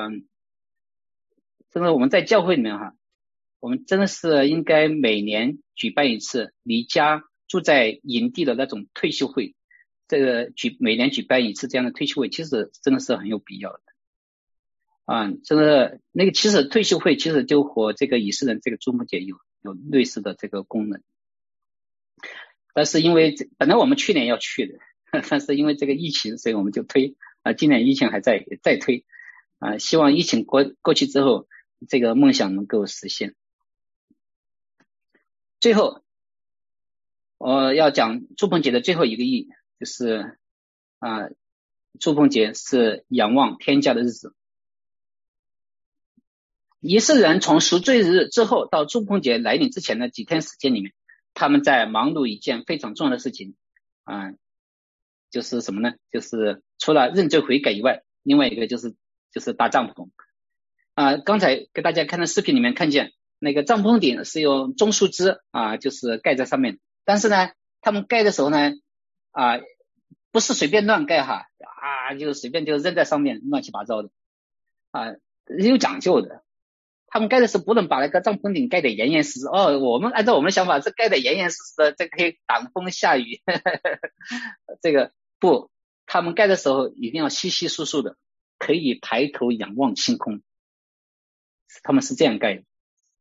真的我们在教会里面我们真的是应该每年举办一次离家住在营地的那种退休会，这个每年举办一次这样的退休会，其实真的是很有必要的真的那个其实退休会其实就和这个以色列这个祝福节有类似的这个功能。但是因为本来我们去年要去的，但是因为这个疫情，所以我们就推今年疫情还再推希望疫情过去之后，这个梦想能够实现。最后我要讲祝棚节的最后一个意义，就是祝棚节是仰望天家的日子。以色列人从赎罪日之后到祝棚节来临之前的几天时间里面，他们在忙碌一件非常重要的事情就是什么呢？就是除了认罪悔改以外，另外一个就是搭帐篷。刚才给大家看的视频里面看见那个帐篷顶是用棕树枝就是盖在上面，但是呢他们盖的时候呢不是随便乱盖就随便就扔在上面乱七八糟的有讲究的。他们盖的时候不能把那个帐篷顶盖得严严实实我们按照我们的想法是盖得严严实实的，这个可以挡风下雨这个不，他们盖的时候一定要稀稀疏疏的，可以抬头仰望星空，他们是这样盖的。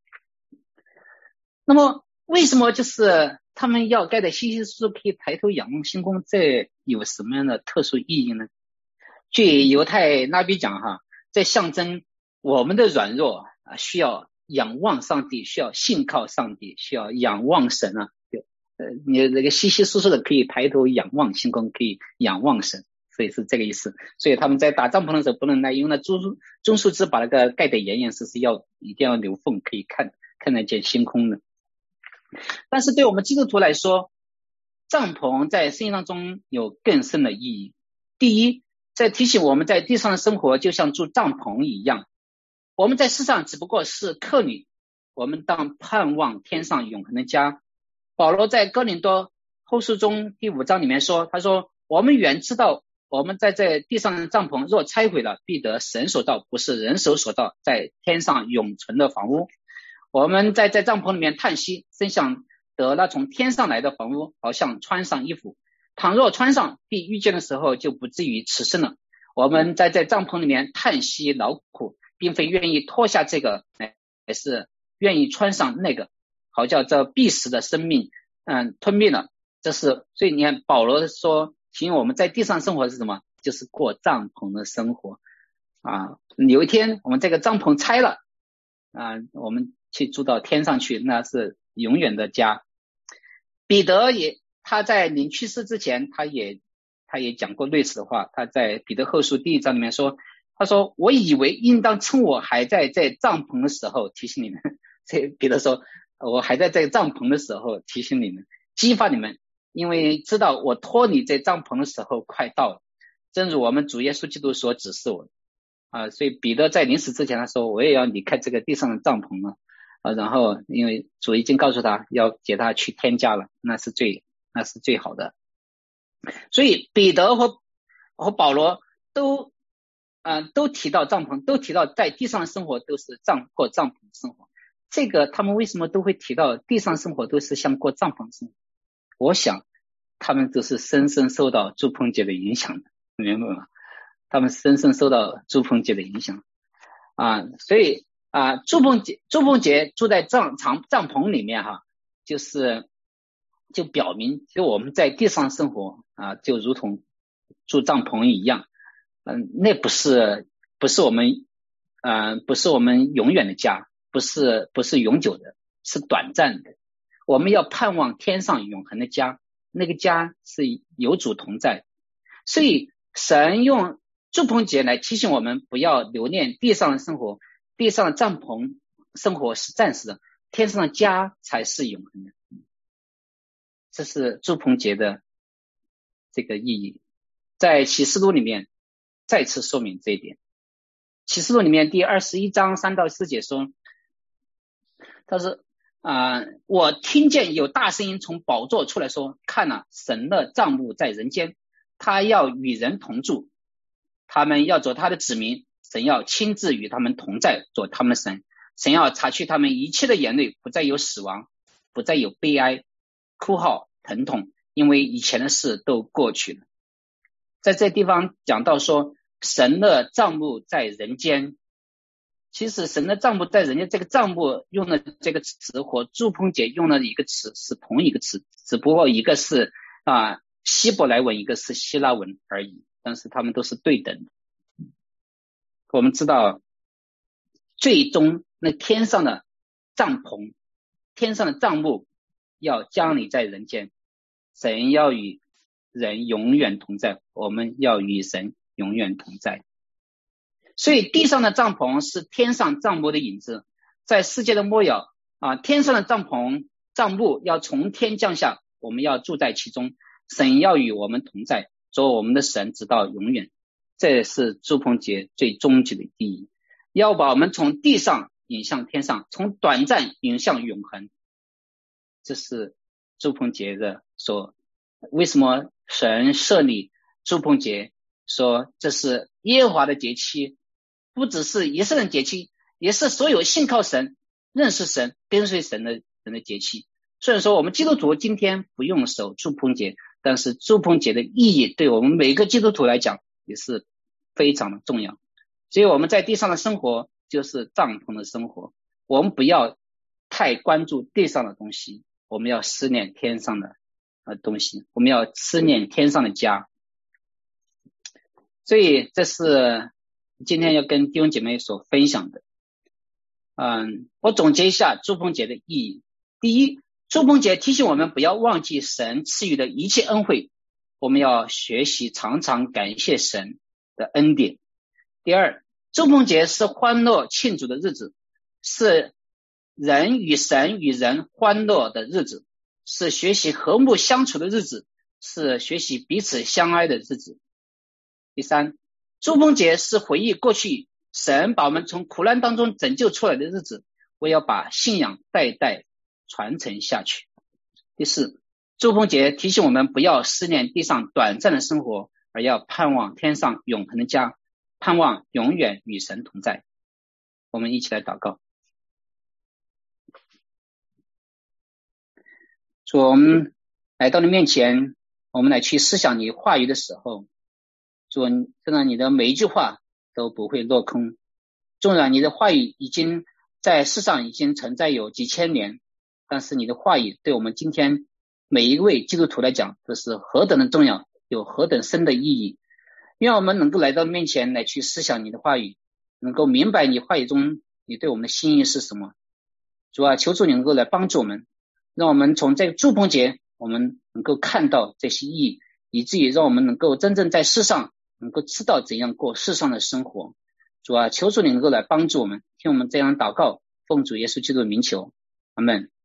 那么为什么就是他们要盖得稀稀疏疏可以抬头仰望星空，这有什么样的特殊意义呢？据犹太拉比讲这象征我们的软弱需要仰望上帝，需要信靠上帝，需要仰望神你这个稀稀疏疏的可以抬头仰望星空，可以仰望神，所以是这个意思。所以他们在搭帐篷的时候不能用那棕树枝把那个盖得严严实实，一定要留缝可以看得见星空的。但是对我们基督徒来说，帐篷在圣经当中有更深的意义。第一，在提醒我们在地上的生活就像住帐篷一样，我们在世上只不过是客旅，我们当盼望天上永恒的家。保罗在哥林多后书中第5章里面说，他说我们原知道我们在这地上的帐篷若拆毁了，必得神所造，不是人手所造，在天上永存的房屋。我们在帐篷里面叹息，真想得那从天上来的房屋，好像穿上衣服，倘若穿上，必遇见的时候就不至于此生了。我们在帐篷里面叹息劳苦，并非愿意脱下这个，而是愿意穿上那个，好叫这必死的生命吞灭了。所以你看保罗说形容我们在地上生活是什么，就是过帐篷的生活有一天我们这个帐篷拆了我们去住到天上去，那是永远的家。彼得他在临去世之前他也讲过类似的话，他在彼得后书第1章里面说，他说我以为应当趁我还在帐篷的时候提醒你们，彼得说我还在帐篷的时候提醒你们，激发你们，因为知道我脱离这帐篷的时候快到了，正如我们主耶稣基督所指示我所以彼得在临死之前他说我也要离开这个地上的帐篷了然后因为主已经告诉他要接他去天家了，那是最好的。所以彼得和保罗都提到帐篷，都提到在地上的生活都是过帐篷的生活。这个他们为什么都会提到地上生活都是像过帐篷的生活？我想他们都是深深受到住棚节的影响的，明白吗？他们深深受到住棚节的影响所以住棚节住在帐篷里面就表明就我们在地上生活就如同住帐篷一样那不是我们永远的家，不是永久的，是短暂的。我们要盼望天上永恒的家，那个家是有主同在。所以神用住棚节来提醒我们不要留恋地上的生活，地上的帐篷生活是暂时的，天上的家才是永恒的。这是住棚节的这个意义，在启示录里面再次说明这一点。启示录里面第21章3到4节说，他说我听见有大声音从宝座出来说，看哪，神的帐幕在人间，他要与人同住，他们要做他的子民，神要亲自与他们同在，做他们的神。神要擦去他们一切的眼泪，不再有死亡，不再有悲哀、哭号、疼痛，因为以前的事都过去了。在这地方讲到说神的帐幕在人间，其实神的帐幕在人间，这个帐幕用的这个词和住棚节用的一个词是同一个词，只不过一个是希伯来文，一个是希腊文而已，但是他们都是对等的。我们知道最终那天上的帐篷，天上的帐幕要降临在人间，神要与人永远同在，我们要与神永远同在。所以地上的帐篷是天上帐幕的影子，在世界的末了天上的帐幕要从天降下，我们要住在其中，神要与我们同在， 做我们的神直到永远。这是住棚节最终极的意义，要把我们从地上引向天上，从短暂引向永恒。这是住棚节的说，为什么神设立住棚节，说这是耶和华的节期，不只是以色列人节期，也是所有信靠神、认识神、跟随神的人的节期。虽然说我们基督徒今天不用守住棚节，但是住棚节的意义对我们每个基督徒来讲也是非常的重要。所以我们在地上的生活就是帐篷的生活，我们不要太关注地上的东西，我们要思念天上的东西，我们要思念天上的家。所以这是今天要跟弟兄姐妹所分享的。我总结一下住棚节的意义。第一，住棚节提醒我们不要忘记神赐予的一切恩惠，我们要学习常常感谢神的恩典。第二，住棚节是欢乐庆祝的日子，是人与神与人欢乐的日子，是学习和睦相处的日子，是学习彼此相爱的日子。第三，住棚节是回忆过去神把我们从苦难当中拯救出来的日子，我要把信仰代代传承下去。第四，住棚节提醒我们不要思念地上短暂的生活，而要盼望天上永恒的家，盼望永远与神同在。我们一起来祷告。主，我们来到你面前，我们来去思想你话语的时候，主，真的你的每一句话都不会落空。纵然你的话语已经在世上已经存在有几千年，但是你的话语对我们今天每一位基督徒来讲都是何等的重要，有何等深的意义。愿我们能够来到面前来去思想你的话语，能够明白你话语中你对我们的心意是什么。主啊，求主你能够来帮助我们，让我们从这个住棚节我们能够看到这些意义，以至于让我们能够真正在世上能够知道怎样过世上的生活。主啊，求主你能够来帮助我们，听我们这样祷告，奉主耶稣基督的名求，阿们。